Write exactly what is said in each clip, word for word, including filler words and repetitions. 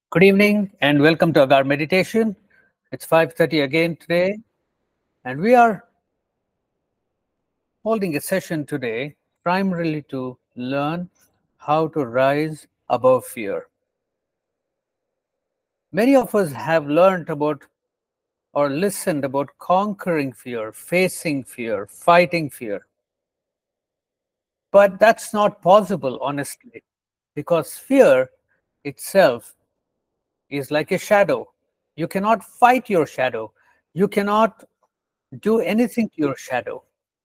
Good evening and welcome to Agar Meditation. It's five thirty again today, and we are holding a session today primarily to learn how to rise above fear. Many of us have learned about or listened about conquering fear, facing fear, fighting fear. But that's not possible, honestly, because fear itself is like a shadow. You cannot fight your shadow. You cannot do anything to your shadow.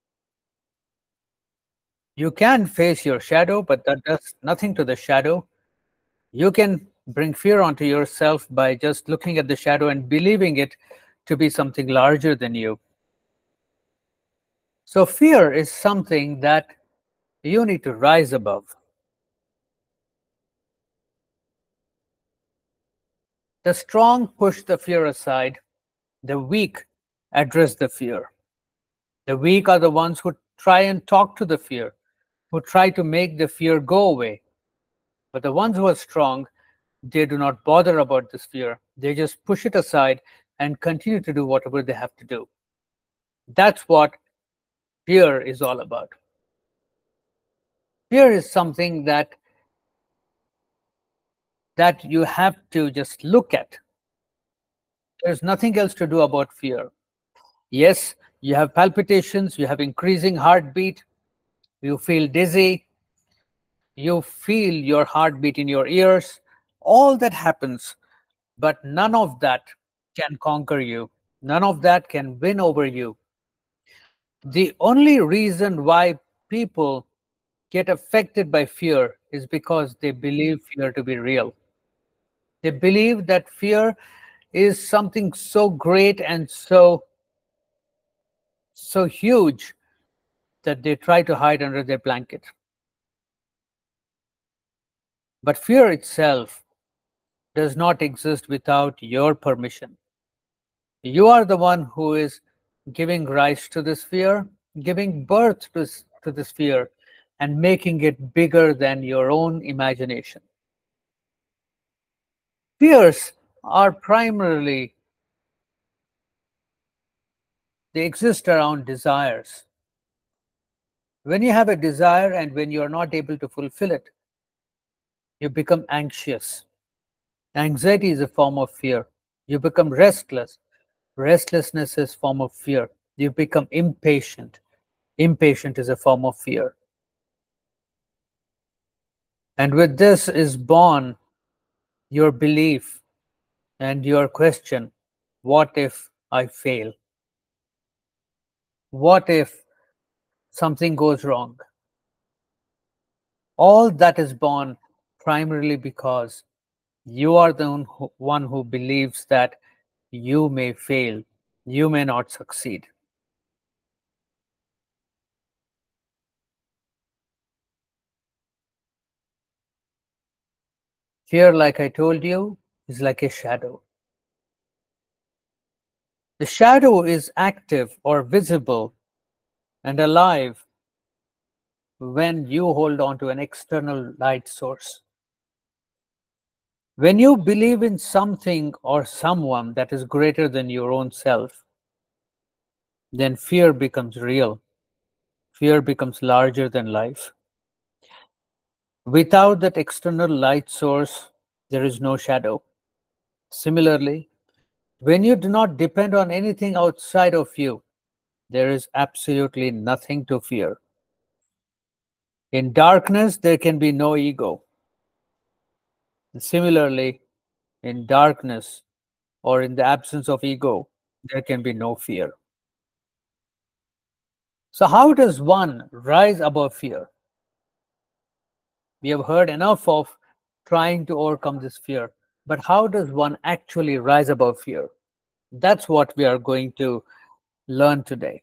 You can face your shadow, but that does nothing to the shadow. You can bring fear onto yourself by just looking at the shadow and believing it to be something larger than you. So, fear is something that you need to rise above. The strong push the fear aside, the weak address the fear. The weak are the ones who try and talk to the fear, who try to make the fear go away. But the ones who are strong, they do not bother about this fear. They just push it aside and continue to do whatever they have to do. That's what fear is all about. Fear is something that that you have to just look at. There's nothing else to do about fear. Yes, you have palpitations, you have increasing heartbeat, you feel dizzy, you feel your heartbeat in your ears. All that happens, but none of that can conquer you. None of that can win over you. The only reason why people get affected by fear is because they believe fear to be real. They believe that fear is something so great and so so huge that they try to hide under their blanket. But fear itself does not exist without your permission. You are the one who is giving rise to this fear, giving birth to this, to this fear, and making it bigger than your own imagination. Fears are primarily, they exist around desires. When you have a desire and when you are not able to fulfill it, you become anxious. Anxiety is a form of fear. You become restless. Restlessness is a form of fear. You become impatient. Impatient is a form of fear. And with this is born your belief and your question, what if I fail? What if something goes wrong? All that is born primarily because you are the one who, one who believes that you may fail, you may not succeed. Fear, like I told you, is like a shadow. The shadow is active or visible and alive when you hold on to an external light source. When you believe in something or someone that is greater than your own self, then fear becomes real. Fear becomes larger than life. Without that external light source, there is no shadow. Similarly, when you do not depend on anything outside of you, there is absolutely nothing to fear. In darkness, there can be no ego. Similarly, in darkness or in the absence of ego, there can be no fear. So, how does one rise above fear? We have heard enough of trying to overcome this fear, but how does one actually rise above fear? That's what we are going to learn today.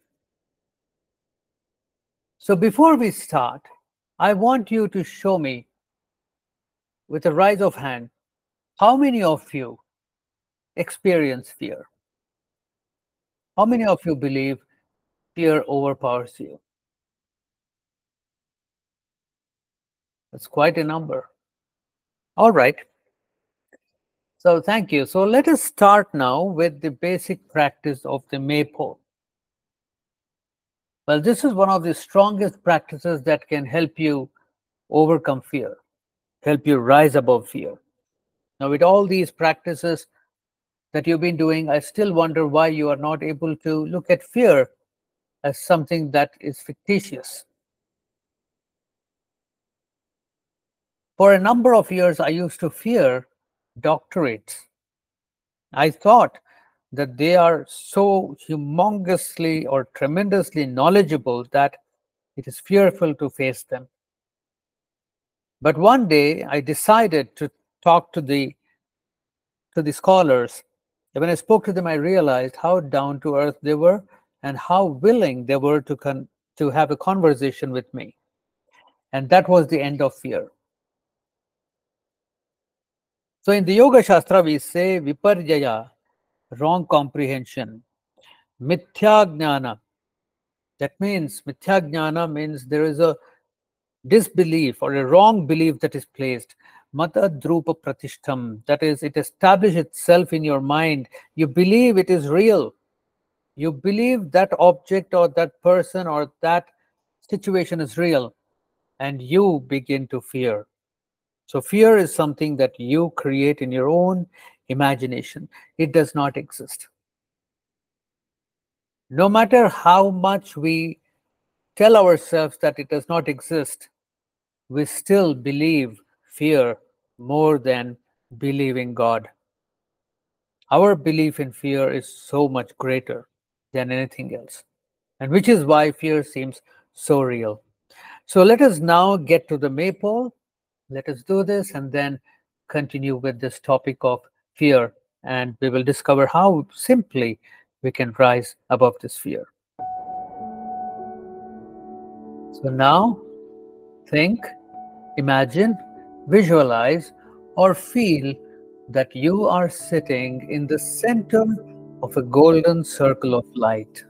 So, before we start, I want you to show me with a rise of hand how many of you experience fear? How many of you believe fear overpowers you? That's quite a number. All right. So thank you. So let us start now with the basic practice of the maypole. Well, this is one of the strongest practices that can help you overcome fear, help you rise above fear. Now, with all these practices that you've been doing, I still wonder why you are not able to look at fear as something that is fictitious. For a number of years, I used to fear doctorates. I thought that they are so humongously or tremendously knowledgeable that it is fearful to face them. But one day I decided to talk to the to the scholars. And when I spoke to them, I realized how down to earth they were and how willing they were to con- to have a conversation with me. And that was the end of fear. So in the Yoga Shastra, we say viparjaya, wrong comprehension, mithya jnana. That means mithya jnana means there is a disbelief or a wrong belief that is placed. Mata drupa pratishtham, that is, it establishes itself in your mind. You believe it is real. You believe that object or that person or that situation is real, and you begin to fear. So fear is something that you create in your own imagination. It does not exist. No matter how much we tell ourselves that it does not exist, we still believe fear more than believing God. Our belief in fear is so much greater than anything else, and which is why fear seems so real. So let us now get to the maypole. Let us do this and then continue with this topic of fear, and we will discover how simply we can rise above this fear. So now think, imagine, visualize, or feel that you are sitting in the center of a golden circle of light.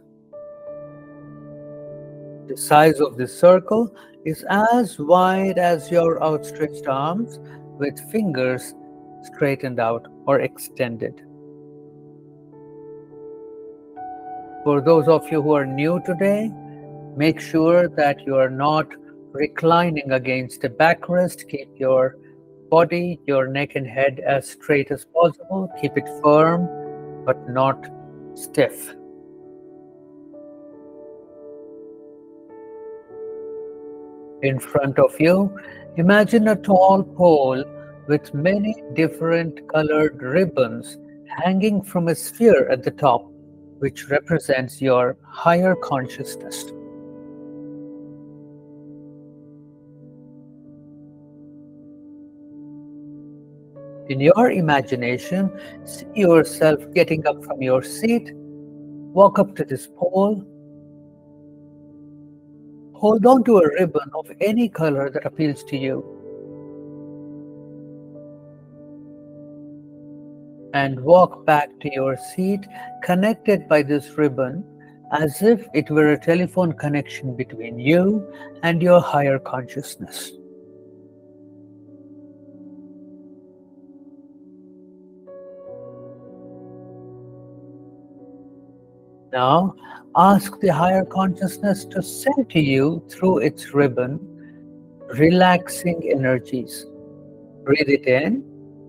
The size of this circle is as wide as your outstretched arms, with fingers straightened out or extended. For those of you who are new today, make sure that you are not reclining against a backrest. Keep your body, your neck and head as straight as possible. Keep it firm, but not stiff. In front of you, imagine a tall pole with many different colored ribbons hanging from a sphere at the top, which represents your higher consciousness. In your imagination, see yourself getting up from your seat, walk up to this pole, hold on to a ribbon of any color that appeals to you, and walk back to your seat connected by this ribbon as if it were a telephone connection between you and your higher consciousness. Now, ask the higher consciousness to send to you through its ribbon relaxing energies. Breathe it in.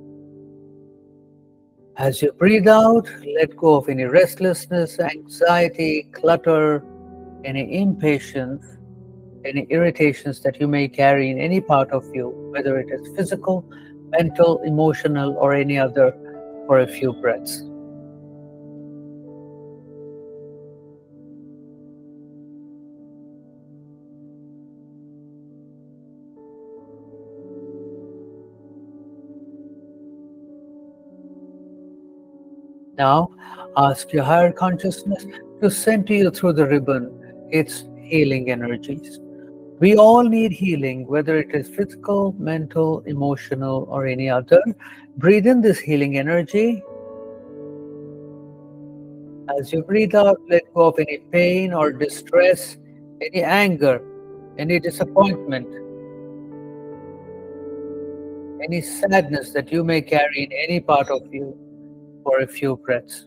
As you breathe out, let go of any restlessness, anxiety, clutter, any impatience, any irritations that you may carry in any part of you, whether it is physical, mental, emotional, or any other, for a few breaths. Now, ask your higher consciousness to send to you through the ribbon its healing energies. We all need healing, whether it is physical, mental, emotional, or any other. Breathe in this healing energy. As you breathe out, let go of any pain or distress, any anger, any disappointment, any sadness that you may carry in any part of you for a few breaths.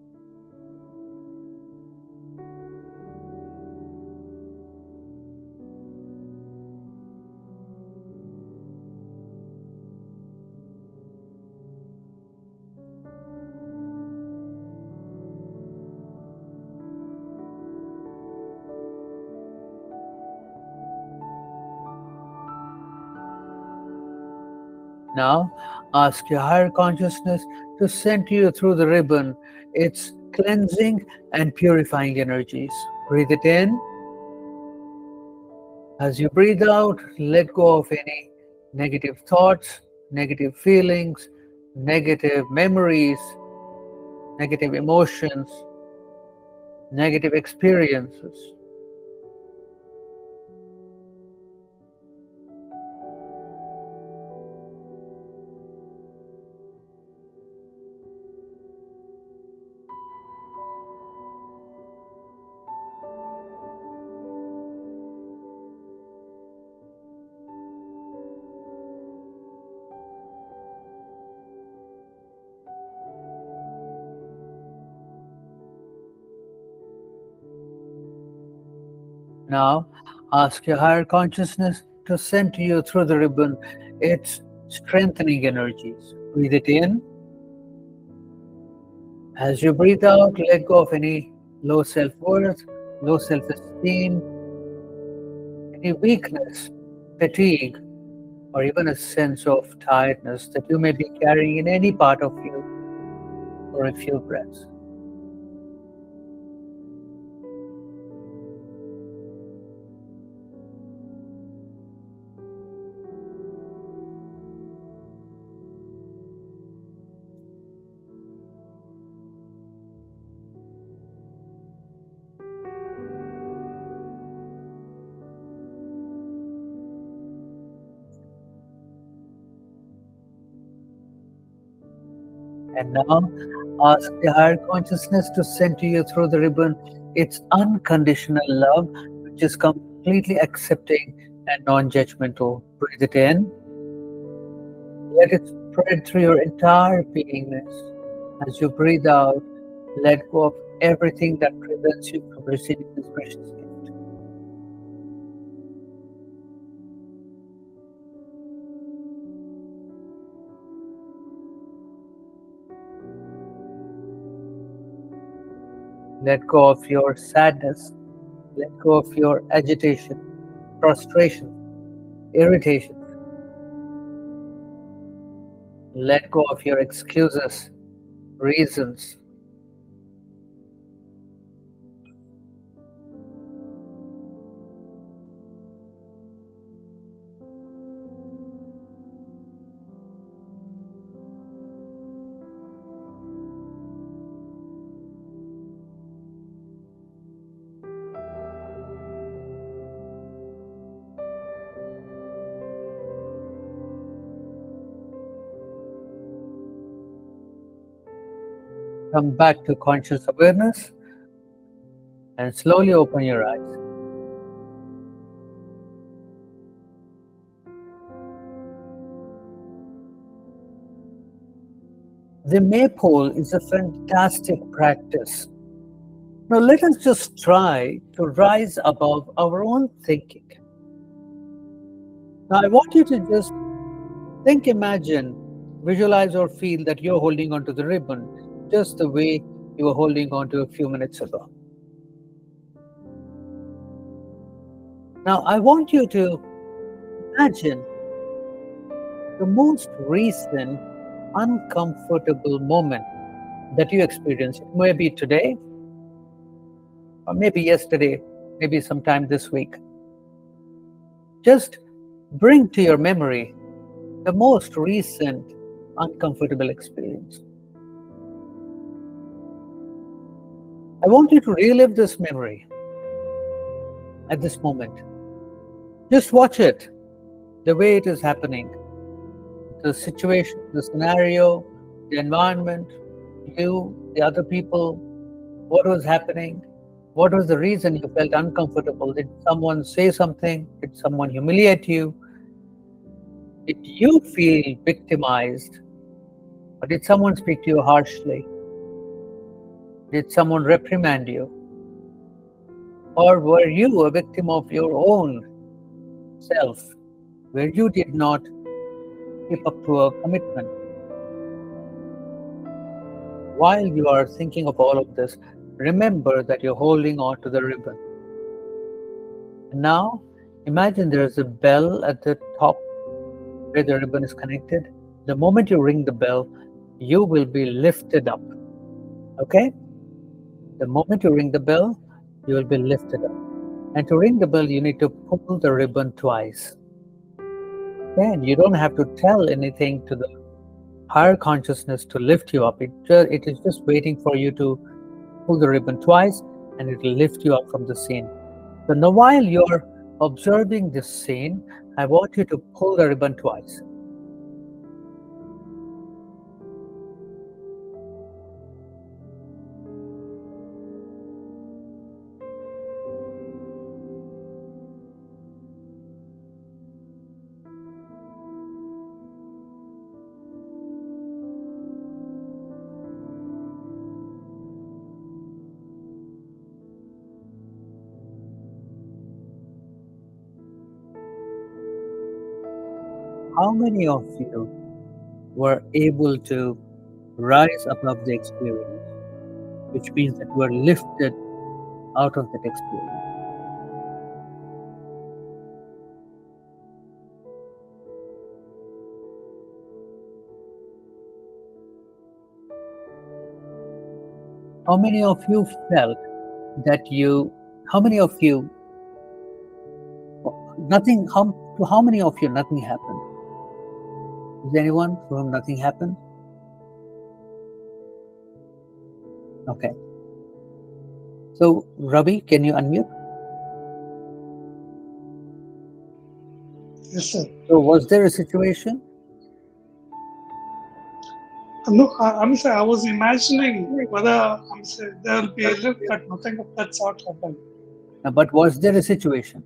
Now, ask your higher consciousness to send to you through the ribbon its cleansing and purifying energies. Breathe it in. As you breathe out, let go of any negative thoughts, negative feelings, negative memories, negative emotions, negative experiences. Now, ask your higher consciousness to send to you through the ribbon its strengthening energies. Breathe it in. As you breathe out, let go of any low self-worth, low self-esteem, any weakness, fatigue, or even a sense of tiredness that you may be carrying in any part of you for a few breaths. And now, ask the higher consciousness to send to you through the ribbon its unconditional love, which is completely accepting and non-judgmental. Breathe it in. Let it spread through your entire beingness. As you breathe out, let go of everything that prevents you from receiving this precious gift. Let go of your sadness. Let go of your agitation, frustration, irritation. Let go of your excuses, reasons. Come back to conscious awareness and slowly open your eyes. The maypole is a fantastic practice. Now let us just try to rise above our own thinking. Now I want you to just think, imagine, visualize or feel that you're holding onto the ribbon just the way you were holding on to a few minutes ago. Now, I want you to imagine the most recent uncomfortable moment that you experienced. It may be today, or maybe yesterday, maybe sometime this week. Just bring to your memory the most recent uncomfortable experience. I want you to relive this memory at this moment. Just watch it, the way it is happening. The situation, the scenario, the environment, you, the other people, what was happening, what was the reason you felt uncomfortable? Did someone say something? Did someone humiliate you? Did you feel victimized? Or did someone speak to you harshly? Did someone reprimand you? Or were you a victim of your own self, where you did not keep up to a commitment? While you are thinking of all of this, remember that you're holding on to the ribbon. And now, imagine there is a bell at the top where the ribbon is connected. The moment you ring the bell, you will be lifted up. Okay? The moment you ring the bell, you will be lifted up. And to ring the bell, you need to pull the ribbon twice. Okay? And you don't have to tell anything to the higher consciousness to lift you up. It, just, it is just waiting for you to pull the ribbon twice, and it will lift you up from the scene. So now while you're observing this scene, I want you to pull the ribbon twice. How many of you were able to rise above the experience, which means that you are lifted out of that experience? How many of you felt that you, how many of you, nothing, how, to how many of you nothing happened? Is there anyone for whom nothing happened? Okay. So, Ravi, can you unmute? Yes, sir. So, was there a situation? No, I, I'm saying I was imagining whether I'm saying there will be a lift, but nothing of that sort happened. Uh, But was there a situation?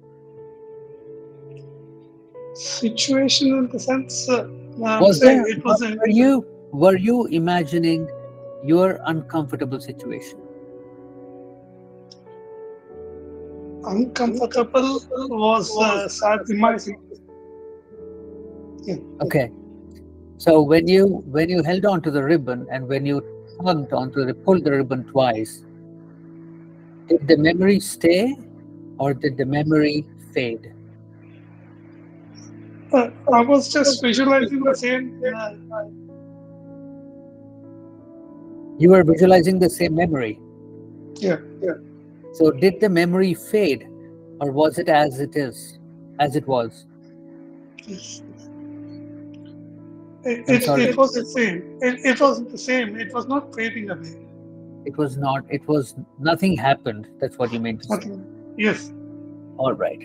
Situation in the sense, uh, I'm Was saying there? it was a, Were you were you imagining your uncomfortable situation? uncomfortable was uh, sad imagining. Yeah. Okay. So when you when you held on to the ribbon and when you tugged onto the pulled the ribbon twice, did the memory stay or did the memory fade? Uh, I was just visualizing the same. Uh, You were visualizing the same memory. yeah. Yeah. So did the memory fade or was it as it is, as it was? Yes. It, I'm it, sorry. it was the same. It, it wasn't the same. It was not fading away. It was not, it was nothing happened. That's what you meant to say. Nothing. Yes. All right.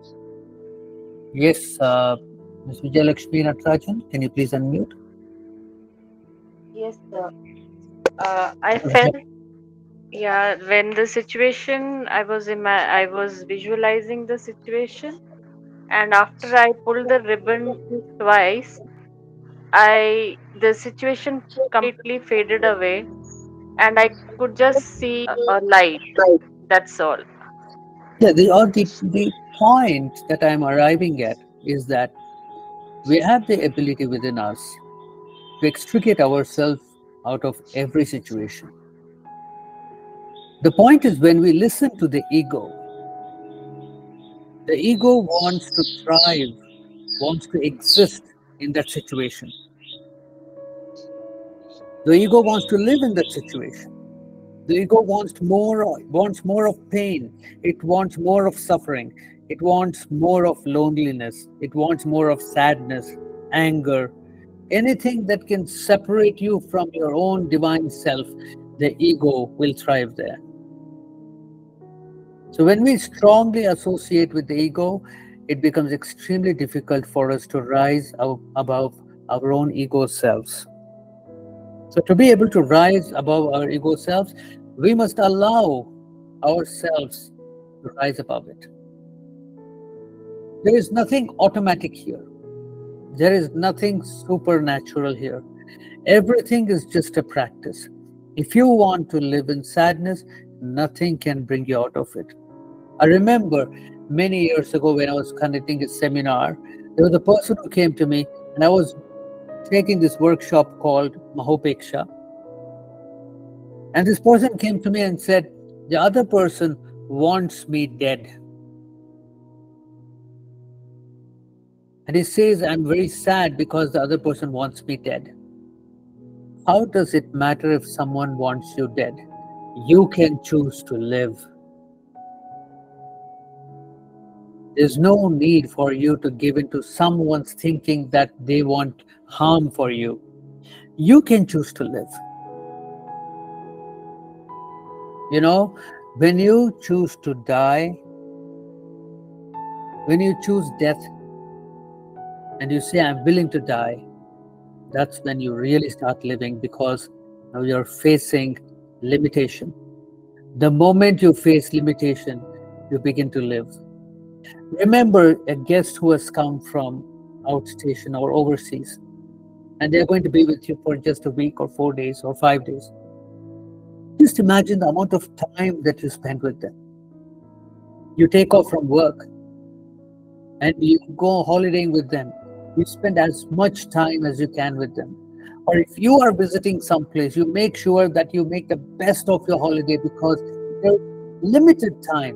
Yes, uh, Miz Vijayalakshmi Natarajan, can you please unmute? Yes, sir. Uh, I felt, yeah, when the situation, I was ima- I was visualizing the situation, and after I pulled the ribbon twice, I the situation completely faded away, and I could just see a light. That's all. Yeah, the, or the, the point that I'm arriving at is that we have the ability within us to extricate ourselves out of every situation. The point is when we listen to the ego, the ego wants to thrive, wants to exist in that situation. The ego wants to live in that situation. The ego wants more, wants more of pain. It wants more of suffering. It wants more of loneliness. It wants more of sadness, anger, anything that can separate you from your own divine self. The ego will thrive there. So when we strongly associate with the ego, it becomes extremely difficult for us to rise above our own ego selves. So to be able to rise above our ego selves, we must allow ourselves to rise above it. There is nothing automatic here. There is nothing supernatural here. Everything is just a practice. If you want to live in sadness, nothing can bring you out of it. I remember many years ago when I was conducting a seminar, there was a person who came to me, and I was taking this workshop called Mahopeksha. And this person came to me and said, the other person wants me dead. And he says, I'm very sad because the other person wants me dead. How does it matter if someone wants you dead? You can choose to live. There's no need for you to give in to someone's thinking that they want harm for you. You can choose to live. You know, when you choose to die, when you choose death, and you say, I'm willing to die, that's when you really start living, because now you're facing limitation. The moment you face limitation, you begin to live. Remember a guest who has come from outstation or overseas, and they're going to be with you for just a week or four days or five days. Just imagine the amount of time that you spend with them. You take off from work and you go holidaying with them. You spend as much time as you can with them. Or if you are visiting someplace, you make sure that you make the best of your holiday, because there's limited time.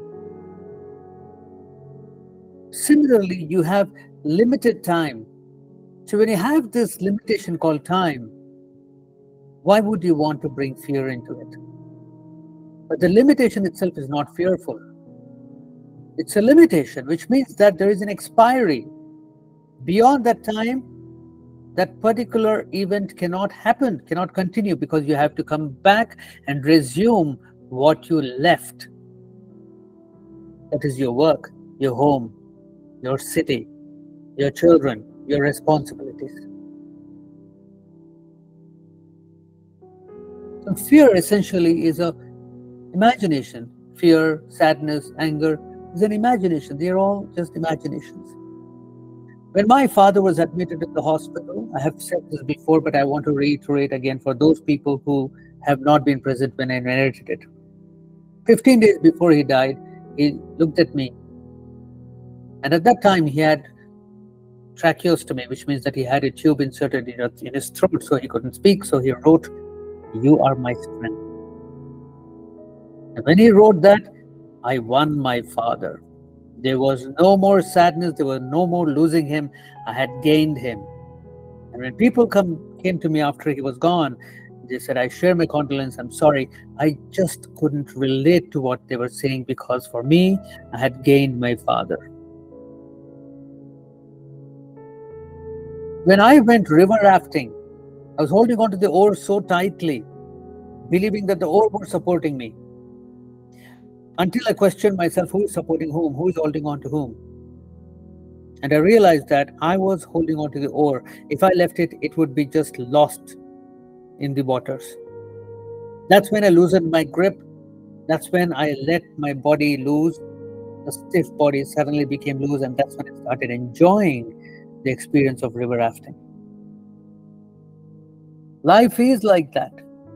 Similarly, you have limited time. So when you have this limitation called time, why would you want to bring fear into it? But the limitation itself is not fearful. It's a limitation, which means that there is an expiry. Beyond that time, that particular event cannot happen, cannot continue, because you have to come back and resume what you left. That is your work, your home, your city, your children, your responsibilities. So fear essentially is a imagination. Fear, sadness, anger is an imagination. They are all just imaginations. When my father was admitted in the hospital, I have said this before, but I want to reiterate again for those people who have not been present when I narrated it. fifteen days before he died, he looked at me. And at that time, he had tracheostomy, which means that he had a tube inserted in his throat, so he couldn't speak. So he wrote, "You are my strength." And when he wrote that, I won my father. There was no more sadness. There was no more losing him. I had gained him. And when people come came to me after he was gone, they said, I share my condolence. I'm sorry. I just couldn't relate to what they were saying, because for me, I had gained my father. When I went river rafting, I was holding onto the oar so tightly, believing that the oar was supporting me, until I questioned myself, who is supporting whom? Who is holding on to whom? And I realized that I was holding on to the oar. If I left it, it would be just lost in the waters. That's when I loosened my grip. That's when I let my body loose. The stiff body suddenly became loose, and that's when I started enjoying the experience of river rafting. Life is like that.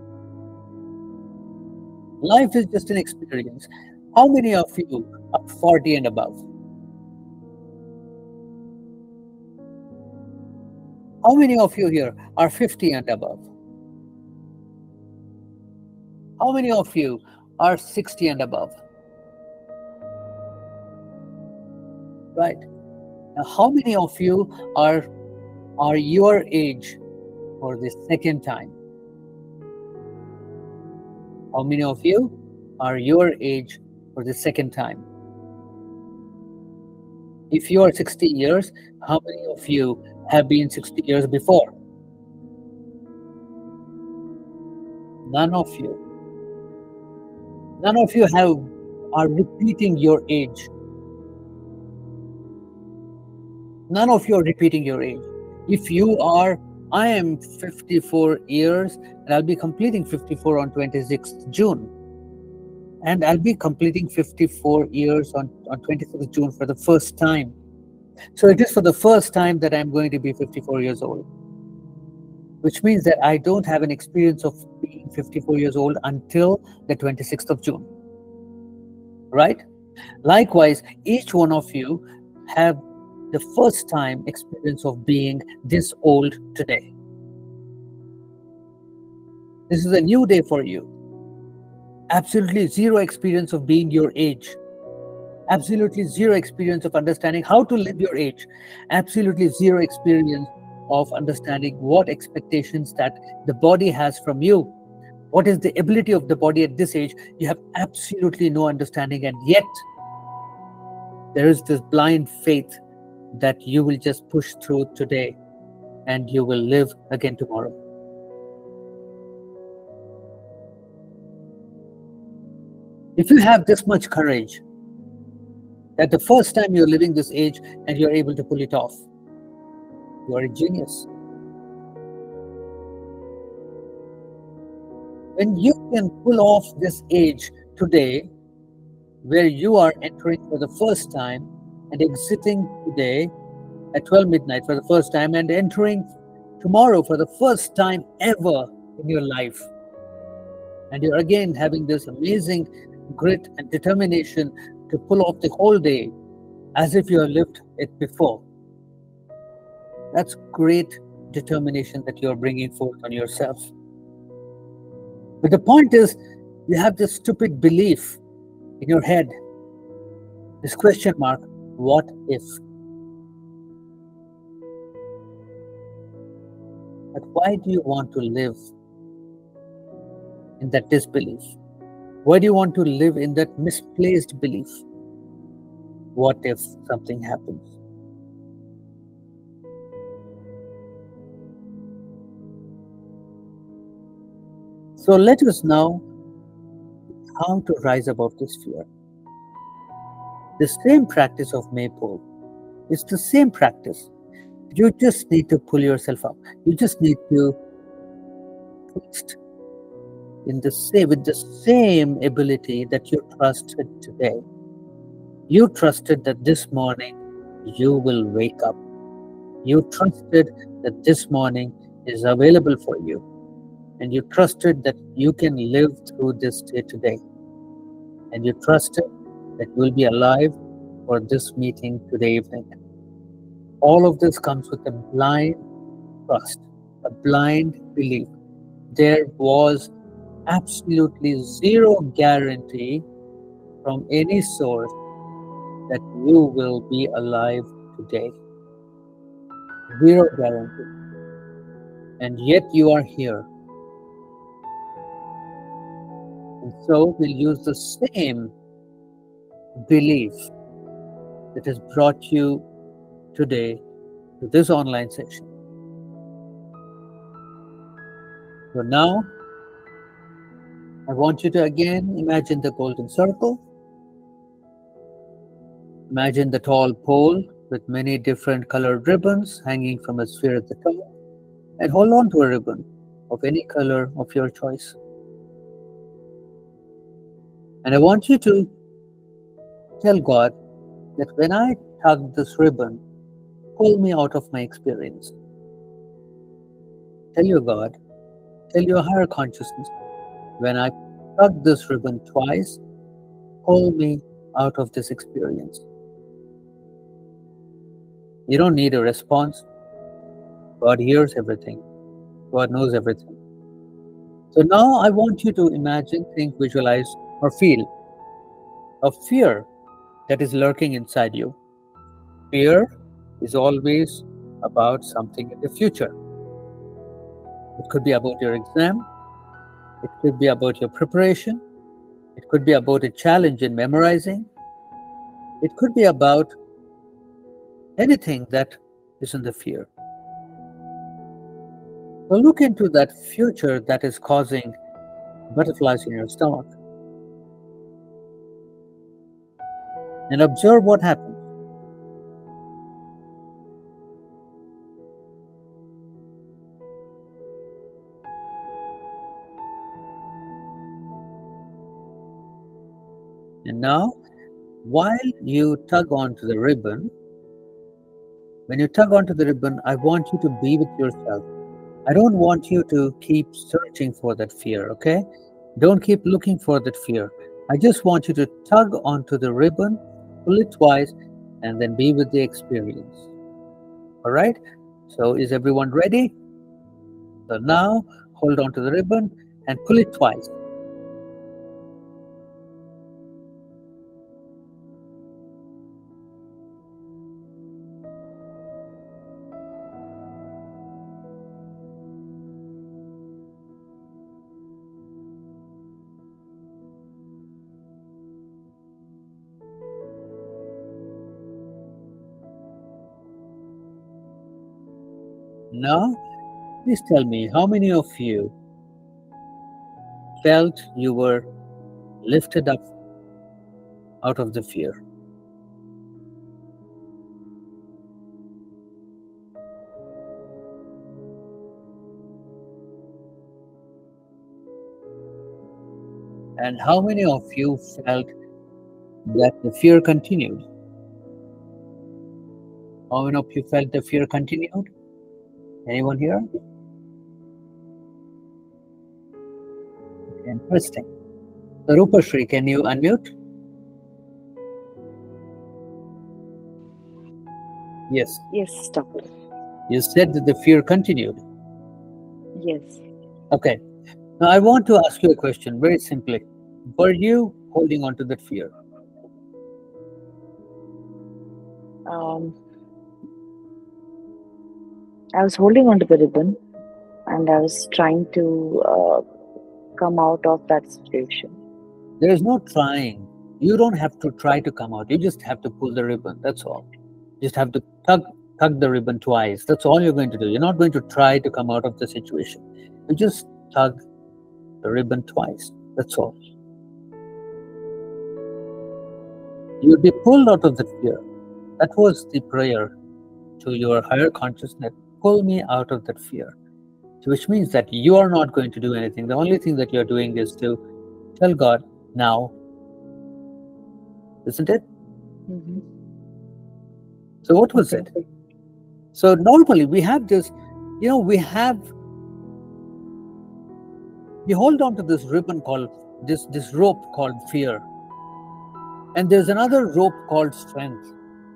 Life is just an experience. How many of you are forty and above? How many of you here are fifty and above? How many of you are sixty and above? Right. Now, how many of you are, are your age for the second time? How many of you are your age for the second time? If you are sixty years, how many of you have been sixty years before? None of you. None of you have are repeating your age. None of you are repeating your age. If you are, I am fifty-four years, and I'll be completing fifty-four on twenty-sixth June. And I'll be completing fifty-four years on, on twenty-sixth June for the first time. So it is for the first time that I'm going to be fifty-four years old, which means that I don't have an experience of being fifty-four years old until the twenty-sixth of June, right? Likewise, each one of you have the first time experience of being this old today. This is a new day for you. Absolutely zero experience of being your age. Absolutely zero experience of understanding how to live your age. Absolutely zero experience of understanding what expectations that the body has from you. What is the ability of the body at this age? You have absolutely no understanding, and yet there is this blind faith that you will just push through today and you will live again tomorrow. If you have this much courage, that the first time you're living this age and you're able to pull it off, you are a genius. When you can pull off this age today, where you are entering for the first time and exiting today at twelve midnight for the first time and entering tomorrow for the first time ever in your life, and you're again having this amazing grit and determination to pull off the whole day as if you have lived it before. That's great determination that you're bringing forth on yourself. But the point is, you have this stupid belief in your head, this question mark, what if? But why do you want to live in that disbelief? Why do you want to live in that misplaced belief? What if something happens? So let us now how to rise above this fear. The same practice of Maypole is the same practice. You just need to pull yourself up. You just need to twist in the same, with the same ability that you trusted today. You trusted that this morning you will wake up. You trusted that this morning is available for you. And you trusted that you can live through this day today. And you trusted that you will be alive for this meeting today evening. All of this comes with a blind trust, a blind belief. There was absolutely zero guarantee from any source that you will be alive today. Zero guarantee. And yet you are here. And so we'll use the same belief that has brought you today to this online session. So now, I want you to again imagine the golden circle. Imagine the tall pole with many different colored ribbons hanging from a sphere at the top, and hold on to a ribbon of any color of your choice. And I want you to tell God that when I tug this ribbon, pull me out of my experience. Tell your God, tell your higher consciousness, when I tug this ribbon twice, pull me out of this experience. You don't need a response. God hears everything. God knows everything. So now I want you to imagine, think, visualize, or feel a fear that is lurking inside you. Fear is always about something in the future. It could be about your exam. It could be about your preparation. It could be about a challenge in memorizing. It could be about anything that is in the fear. So look into that future that is causing butterflies in your stomach and observe what happens. And now, while you tug onto the ribbon, When you tug onto the ribbon, I want you to be with yourself. I don't want you to keep searching for that fear, okay? Don't keep looking for that fear. I just want you to tug onto the ribbon, pull it twice, and then be with the experience. All right? So is everyone ready? So now, hold on to the ribbon and pull it twice. Now, please tell me, how many of you felt you were lifted up out of the fear? And how many of you felt that the fear continued? How many of you felt the fear continued? Anyone here? Interesting. So Rupashri, can you unmute? Yes. Yes, doctor. You said that the fear continued. Yes. Okay. Now I want to ask you a question very simply. Were you holding on to that fear? Um, I was holding onto the ribbon and I was trying to uh, come out of that situation. There is no trying. You don't have to try to come out. You just have to pull the ribbon. That's all. You just have to tug, tug the ribbon twice. That's all you're going to do. You're not going to try to come out of the situation. You just tug the ribbon twice. That's all. You'll be pulled out of the fear. That was the prayer to your higher consciousness. Pull me out of that fear. Which means that you are not going to do anything. The only thing that you're doing is to tell God now. Isn't it? Mm-hmm. So what was it? So normally we have this, you know, we have, we hold on to this ribbon called, this, this rope called fear. And there's another rope called strength.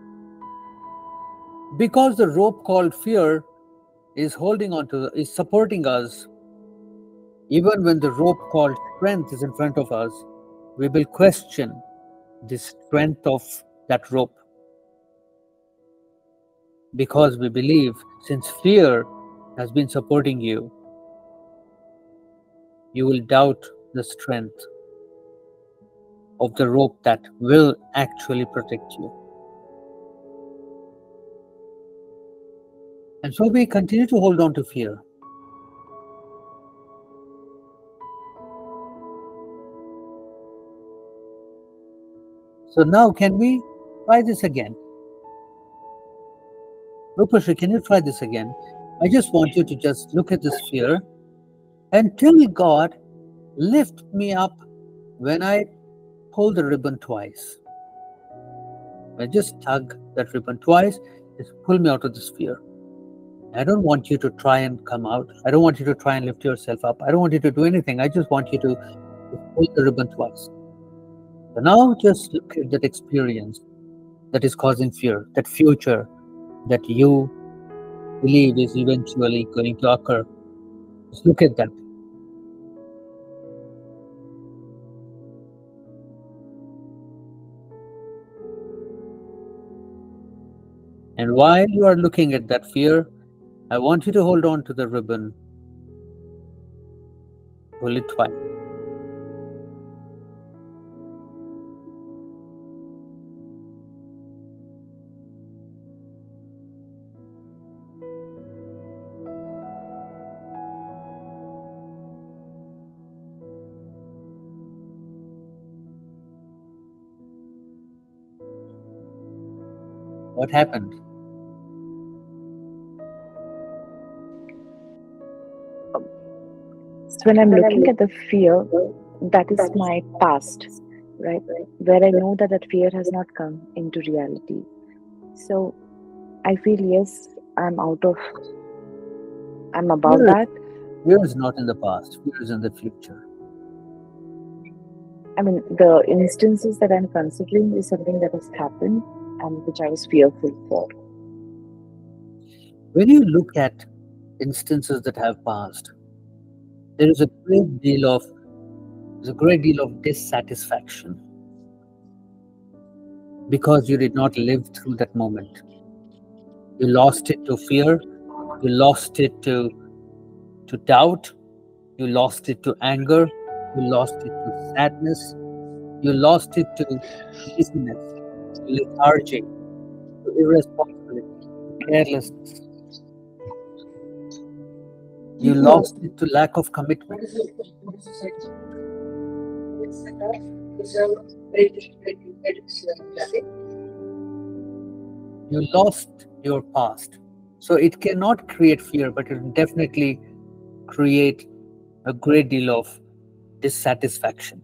Because the rope called fear is holding on to, is supporting us, even when the rope called strength is in front of us, we will question the strength of that rope. Because we believe, since fear has been supporting you, you will doubt the strength of the rope that will actually protect you. And so we continue to hold on to fear. So now can we try this again? Rupashri, can you try this again? I just want you to just look at this fear and tell God, lift me up when I pull the ribbon twice. I just tug that ribbon twice, just pull me out of this fear. I don't want you to try and come out. I don't want you to try and lift yourself up. I don't want you to do anything. I just want you to pull the ribbon twice. So now just look at that experience that is causing fear, that future that you believe is eventually going to occur. Just look at that. And while you are looking at that fear, I want you to hold on to the ribbon. Pull it twice. What happened? So when I'm looking at the fear, that is my past, right? Where I know that that fear has not come into reality. So I feel yes, I'm out of, I'm above Fear, that. fear is not in the past, fear is in the future. I mean, the instances that I'm considering is something that has happened and which I was fearful for. When you look at instances that have passed, there is a great deal of there's a great deal of dissatisfaction because you did not live through that moment. You lost it to fear, you lost it to to doubt, you lost it to anger, you lost it to sadness, you lost it to laziness, to lethargy, to irresponsibility, to carelessness. You lost it to lack of commitment. You lost your past. So it cannot create fear, but it will definitely create a great deal of dissatisfaction.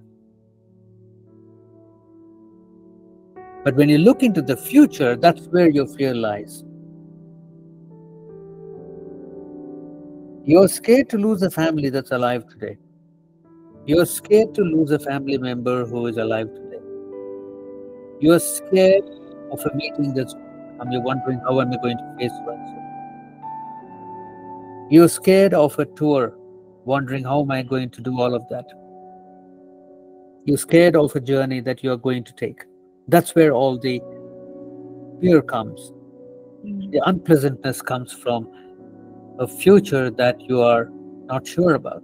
But when you look into the future, that's where your fear lies. You're scared to lose a family that's alive today. You're scared to lose a family member who is alive today. You're scared of a meeting that's come. You're wondering, how am I going to face so and so? You're scared of a tour, wondering, how am I going to do all of that? You're scared of a journey that you're going to take. That's where all the fear comes. The unpleasantness comes from a future that you are not sure about.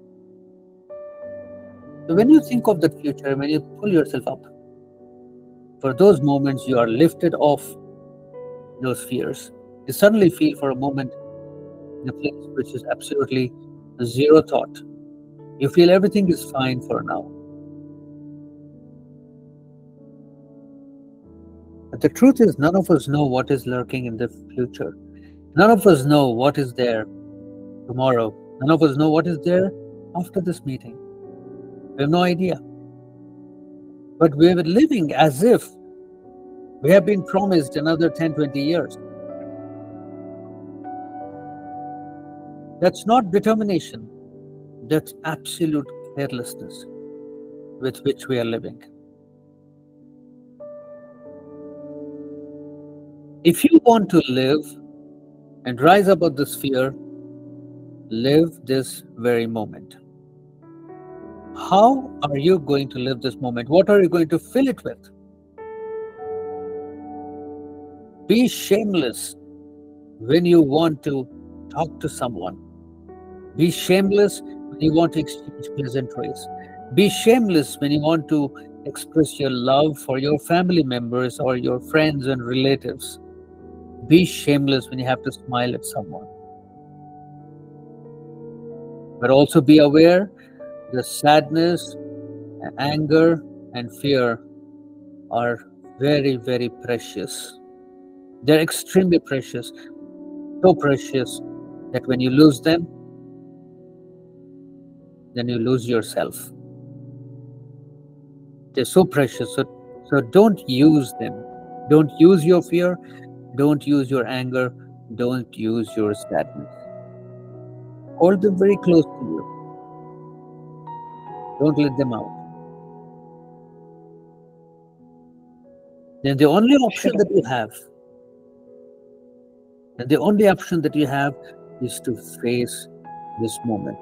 So when you think of the future, when you pull yourself up, for those moments you are lifted off those fears. You suddenly feel for a moment in a place which is absolutely zero thought. You feel everything is fine for now. But the truth is, none of us know what is lurking in the future. None of us know what is there tomorrow. None of us know what is there after this meeting. We have no idea. But we are living as if we have been promised another ten, twenty years. That's not determination. That's absolute carelessness with which we are living. If you want to live and rise above this fear, live this very moment. How are you going to live this moment? What are you going to fill it with? Be shameless when you want to talk to someone. Be shameless when you want to exchange pleasantries. Be shameless when you want to express your love for your family members or your friends and relatives. Be shameless when you have to smile at someone. But also be aware the sadness, anger, and fear are very, very precious. They're extremely precious. So precious that when you lose them, then you lose yourself. They're so precious. So, so don't use them. Don't use your fear. Don't use your anger. Don't use your sadness. Hold them very close to you. Don't let them out. Then the only option that you have, and the only option that you have is to face this moment.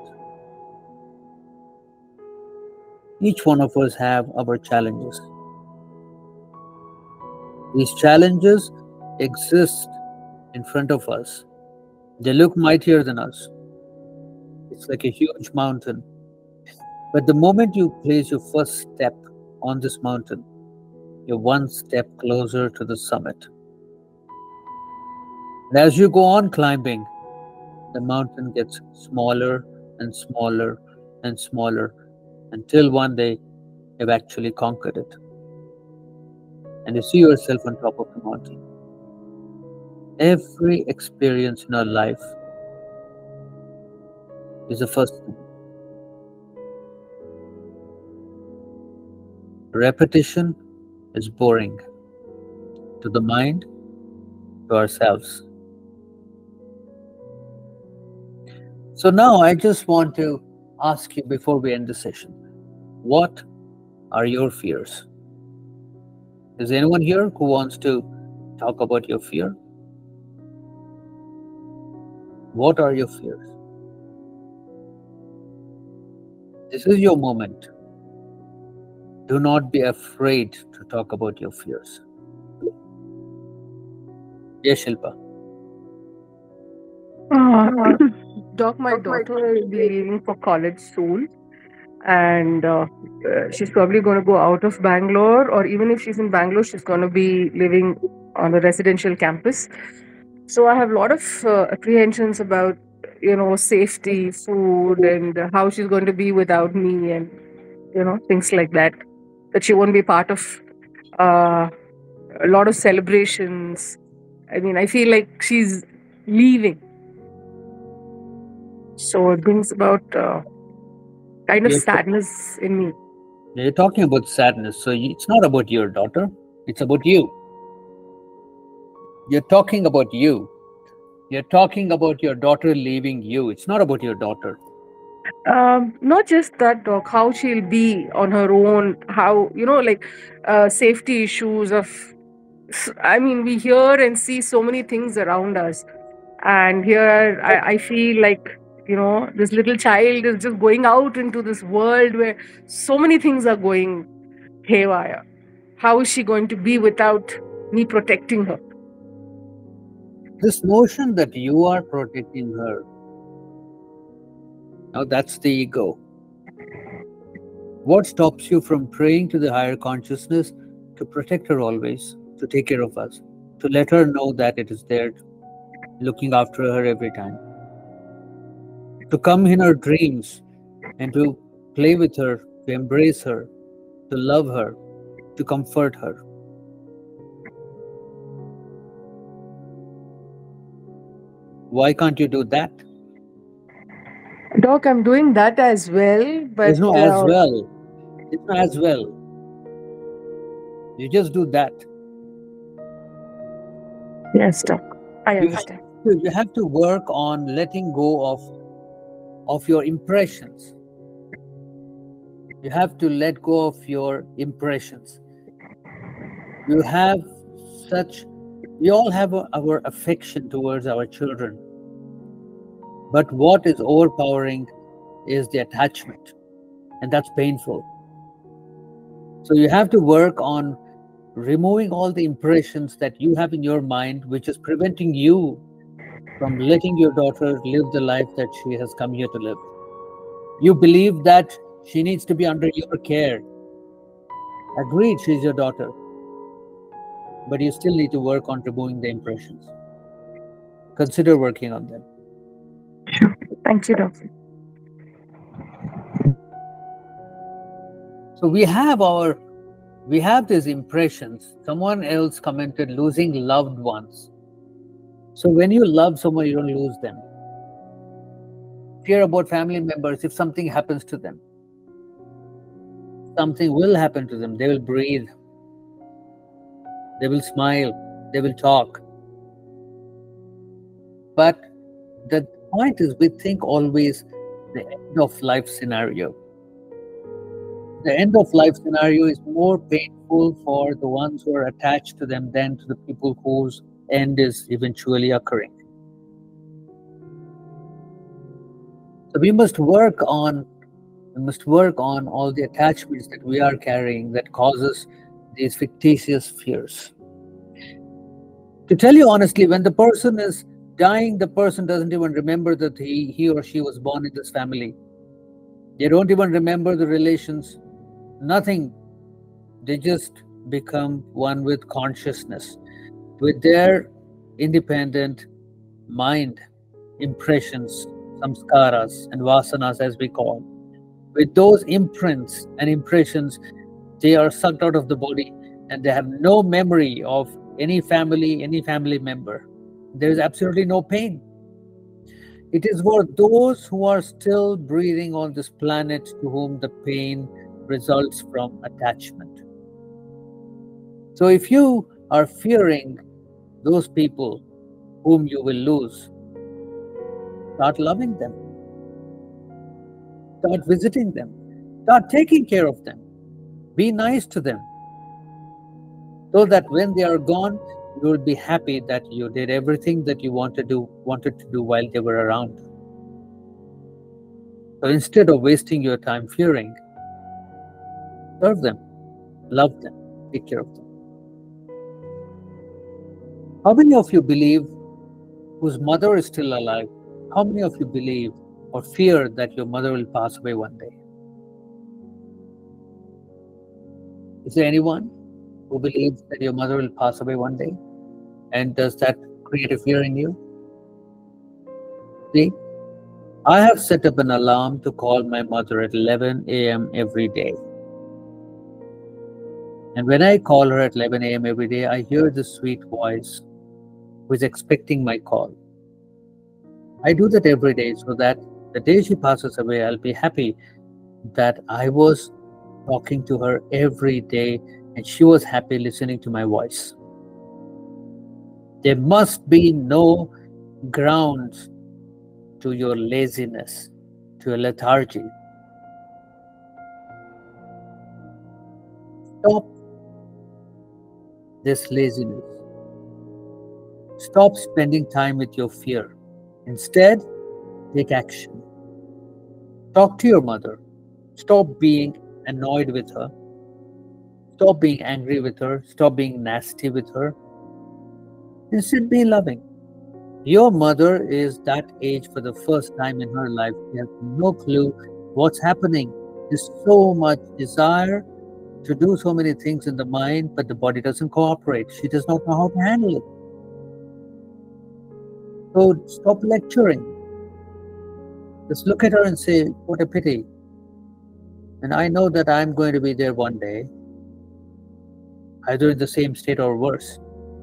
Each one of us have our challenges. These challenges exist in front of us. They look mightier than us. It's like a huge mountain. But the moment you place your first step on this mountain, you're one step closer to the summit. And as you go on climbing, the mountain gets smaller and smaller and smaller until one day you've actually conquered it. And you see yourself on top of the mountain. Every experience in our life is the first step. Repetition is boring to the mind, to ourselves. So now I just want to ask you before we end the session, what are your fears? Is there anyone here who wants to talk about your fear? What are your fears? This is your moment. Do not be afraid to talk about your fears. Yes, Shilpa. Uh, Doc, my daughter will be leaving for college soon, and uh, uh, she's probably going to go out of Bangalore, or even if she's in Bangalore, she's going to be living on a residential campus. So I have a lot of uh, apprehensions about, you know, safety, food, and uh, how she's going to be without me, and you know, things like that. That she won't be part of uh, a lot of celebrations. I mean, I feel like she's leaving. So it brings about uh, kind of Yes. sadness in me. You're talking about sadness, so you- it's not about your daughter, it's about you. You're talking about you. You're talking about your daughter leaving you. It's not about your daughter. Um, not just that, Doc, how she'll be on her own, how, you know, like uh, safety issues of, I mean, we hear and see so many things around us. And here I, I feel like, you know, this little child is just going out into this world where so many things are going haywire. How is she going to be without me protecting her? This notion that you are protecting her, now that's the ego. What stops you from praying to the higher consciousness to protect her always, to take care of us, to let her know that it is there, looking after her every time, to come in her dreams and to play with her, to embrace her, to love her, to comfort her? Why can't you do that? Doc, I'm doing that as well, but There's no as uh, well. It's not as well. You just do that. yes, Doc, I You have, understand. to, you have to work on letting go of, of your impressions. You have to let go of your impressions. You have such, we all have a, our affection towards our children. But what is overpowering is the attachment, and that's painful. So you have to work on removing all the impressions that you have in your mind, which is preventing you from letting your daughter live the life that she has come here to live. You believe that she needs to be under your care. Agreed, she's your daughter. But you still need to work on removing the impressions. Consider working on them. Sure. Thank you, Doctor. So we have our, we have these impressions. Someone else commented losing loved ones. So when you love someone, you don't lose them. Fear about family members, if something happens to them, something will happen to them. They will breathe. They will smile. They will talk. But the point is, we think always the end of life scenario. The end of life scenario is more painful for the ones who are attached to them than to the people whose end is eventually occurring. So we must work on, we must work on all the attachments that we are carrying that causes these fictitious fears. To tell you honestly, when the person is dying, the person doesn't even remember that he, he or she was born in this family. They don't even remember the relations, nothing. They just become one with consciousness, with their independent mind, impressions, samskaras and vasanas as we call. With those imprints and impressions, they are sucked out of the body and they have no memory of any family, any family member. There is absolutely no pain. It is for those who are still breathing on this planet to whom the pain results from attachment. So if you are fearing those people whom you will lose, start loving them. Start visiting them. Start taking care of them. Be nice to them. So that when they are gone, you will be happy that you did everything that you wanted to do, wanted to do while they were around. So instead of wasting your time fearing, serve them, love them, take care of them. How many of you believe whose mother is still alive? How many of you believe or fear that your mother will pass away one day? Is there anyone who believes that your mother will pass away one day? And does that create a fear in you? See, I have set up an alarm to call my mother at eleven a m every day. And when I call her at eleven a m every day, I hear this sweet voice who is expecting my call. I do that every day so that the day she passes away, I'll be happy that I was talking to her every day and she was happy listening to my voice. There must be no grounds to your laziness, to your lethargy. Stop this laziness. Stop spending time with your fear. Instead, take action. Talk to your mother. Stop being annoyed with her. Stop being angry with her. Stop being nasty with her. Instead, be loving. Your mother is that age for the first time in her life. She has no clue what's happening. There's so much desire to do so many things in the mind, but the body doesn't cooperate. She does not know how to handle it. So stop lecturing. Just look at her and say, what a pity. And I know that I'm going to be there one day, either in the same state or worse.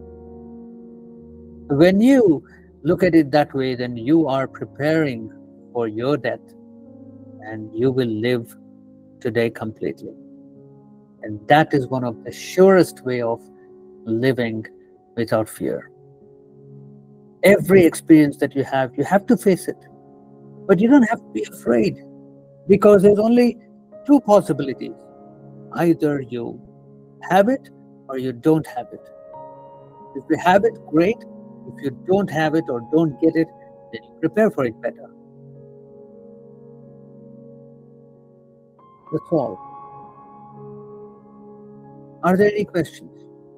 When you look at it that way, then you are preparing for your death and you will live today completely. And that is one of the surest way of living without fear. Every experience that you have, you have to face it. But you don't have to be afraid, because there's only two possibilities. Either you have it or you don't have it. If you have it, great. If you don't have it or don't get it, then you prepare for it better. That's all. Are there any questions?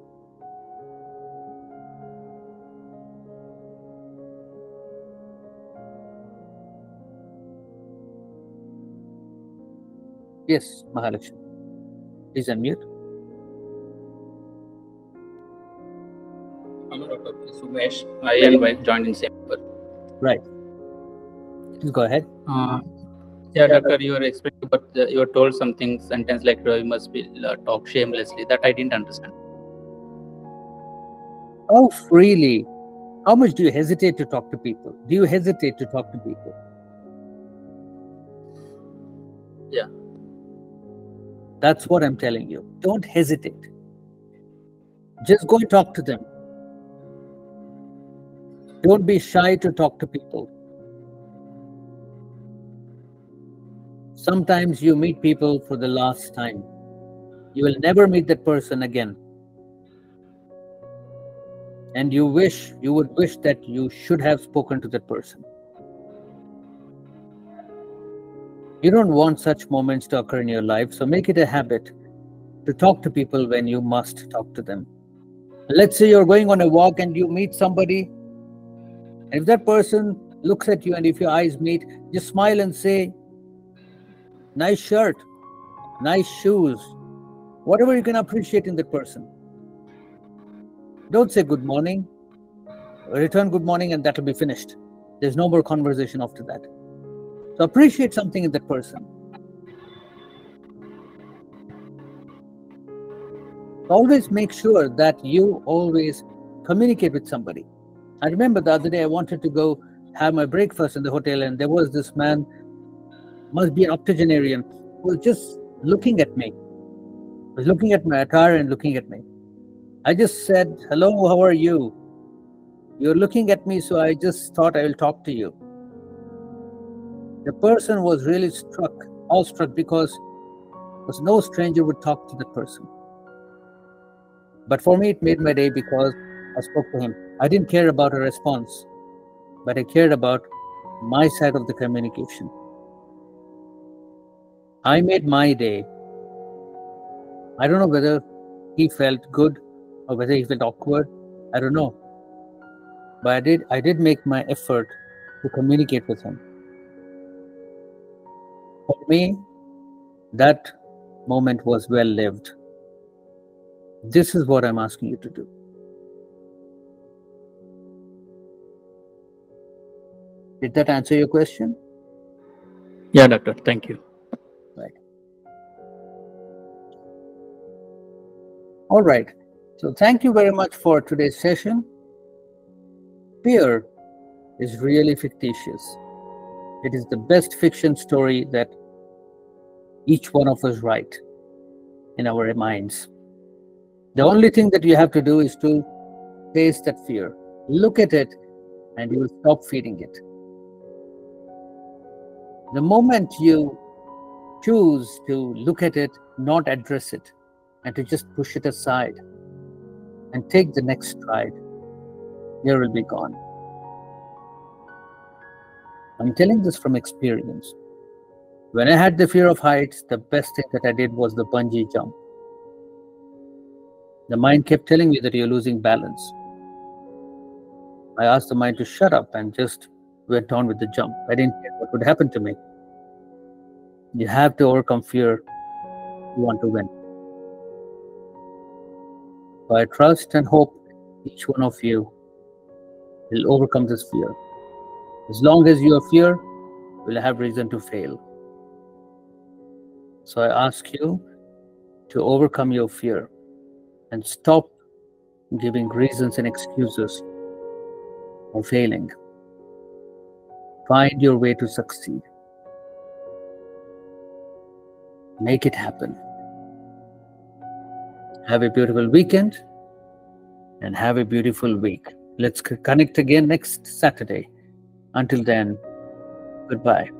Yes, Mahalakshmi. Please unmute. Hello, Doctor Sumesh. I and wife joined in September. Right. Please go ahead. Uh, yeah, Doctor, you were explaining, but uh, you were told something sentence like uh, you must be uh, talk shamelessly. That I didn't understand. How freely, how much do you hesitate to talk to people? Do you hesitate to talk to people? Yeah. That's what I'm telling you. Don't hesitate. Just go and talk to them. Don't be shy to talk to people. Sometimes you meet people for the last time. You will never meet that person again. And you wish, you would wish that you should have spoken to that person. You don't want such moments to occur in your life, so make it a habit to talk to people when you must talk to them. Let's say you're going on a walk and you meet somebody, and if that person looks at you and if your eyes meet, just smile and say, nice shirt, nice shoes, whatever you can appreciate in that person. Don't say good morning, return good morning, and that'll be finished. There's no more conversation after that. So appreciate something in that person. Always make sure that you always communicate with somebody. I remember the other day I wanted to go have my breakfast in the hotel, and there was this man, must be an octogenarian, who was just looking at me. Was looking at my attire and looking at me. I just said, hello, how are you? You're looking at me, so I just thought I will talk to you. The person was really struck, awestruck, because because no stranger would talk to the person. But for me, it made my day because I spoke to him. I didn't care about a response, but I cared about my side of the communication. I made my day. I don't know whether he felt good or whether he felt awkward. I don't know. But I did, I did make my effort to communicate with him. For me, that moment was well lived. This is what I'm asking you to do. Did that answer your question? Yeah, doctor. Thank you. Right. All right. So thank you very much for today's session. Fear is really fictitious. It is the best fiction story that each one of us write in our minds. The only thing that you have to do is to face that fear. Look at it and you will stop feeding it. The moment you choose to look at it, not address it, and to just push it aside and take the next stride, fear will be gone. I'm telling this from experience. When I had the fear of heights, the best thing that I did was the bungee jump. The mind kept telling me that you're losing balance. I asked the mind to shut up and just went on with the jump. I didn't care what would happen to me. You have to overcome fear if you want to win. So I trust and hope each one of you will overcome this fear. As long as you have fear, you will have reason to fail. So I ask you to overcome your fear and stop giving reasons and excuses for failing. Find your way to succeed. Make it happen. Have a beautiful weekend and have a beautiful week. Let's connect again next Saturday. Until then, goodbye.